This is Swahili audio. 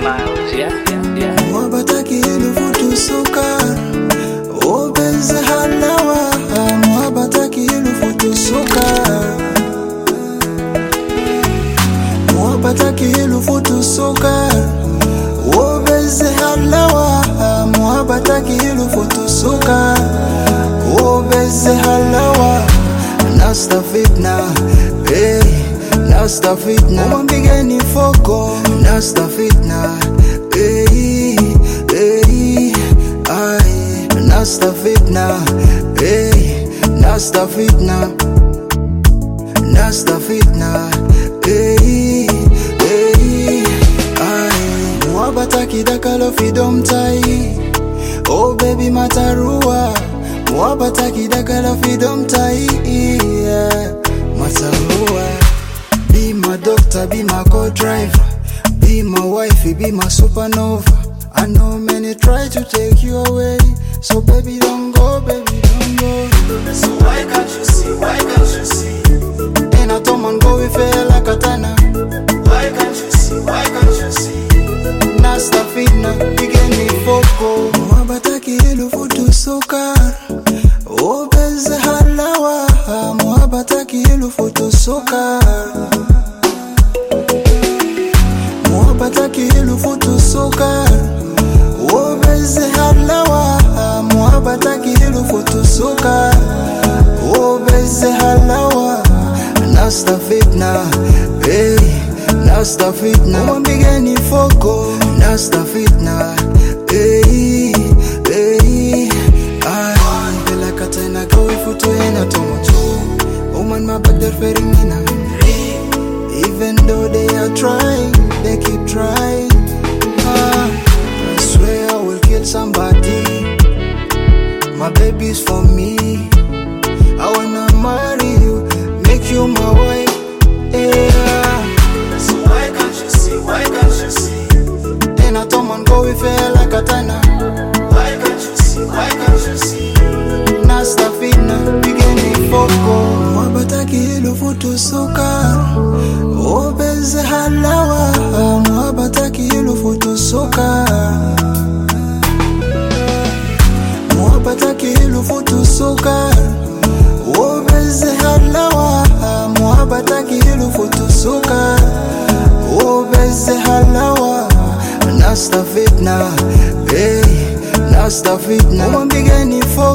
Miles, yeah. Muhabbataki ilufutu sukar, oh benze halawa. Muhabbataki ilufutu sukar, muhabbataki ilufutu sukar, oh benze halawa. Muhabbataki ilufutu sukar, oh benze halawa. Nasta fitna, hey, nasta fitna. Mwambigeni foko, nasta fitna, hey, hey, ay. Nasta fitna, hey, nasta fitna, nasta fitna, hey, hey, ay. Muhabbataki dakalo fidom tai, oh baby matarua. Muhabbataki dakalo fidom tai, yeah, matarua. Be my doctor, be my co-driver, be my wifey, be my supernova. I know many try to take you away, so baby don't go, baby don't go. So why can't you see, why can't you see? Ain't a tom and go with a like a tana. Why can't you see, why can't you see? Nasta fitna, bigeni foko. Muhabbataki ilufutu sukar, oh benze halawa. Muhabbataki ilufutu sukar, muhabbataki ilufutu sukar, oh benze halawa. Muhabbataki ilufutu sukar, oh benze halawa. Nasta fitna, hey, nasta fitna. Mwambigeni foko, nasta fitna, hey, hey, ay. Bela katena gawi futu ena tomocho. Woman my back they're fairing me now. Even though they are trying, they keep trying. I swear I will kill somebody. My baby's for me. I wanna marry you, make you my wife, yeah. So why can't you see, why can't you see? Then I come and go with her like a tana. Why can't you see, why can't you see? Nasta fitna, bigeni foko. Muhabbataki ilufutu sukar, oh benze halawa. Muhabbataki ilufutu sukar, muhabbataki ilufutu sukar, oh benze halawa. Muhabbataki ilufutu sukar, oh benze halawa. Nasta fitna, hey, nasta fitna. Mwambigeni foko.